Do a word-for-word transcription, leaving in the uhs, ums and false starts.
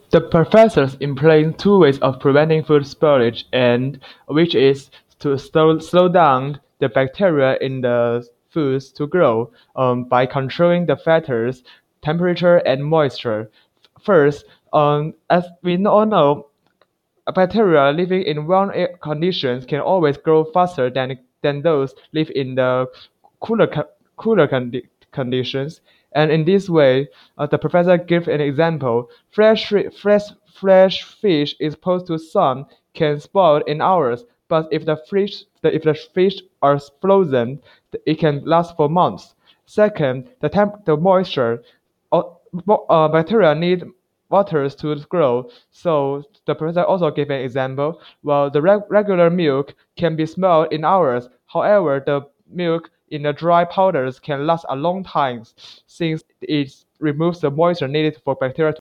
The professors explained two ways of preventing food spoilage, and which is to slow, slow down the bacteria in the foods to grow um, by controlling the factors, temperature, and moisture. First, um, as we all know, bacteria living in warm air conditions can always grow faster than, than those live in the cooler, cooler condi- conditions. And in this way, uh, the professor gives an example. Fresh, fresh, fresh fish exposed to sun can spoil in hours, but if the fish, if the fish are frozen, it can last for months. Second, the temp, the moisture. Uh, uh, Bacteria need waters to grow. So the professor also gave an example. Well, the reg- regular milk can be smelled in hours. However, the milk in the dry powders can last a long time since it removes the moisture needed for bacteria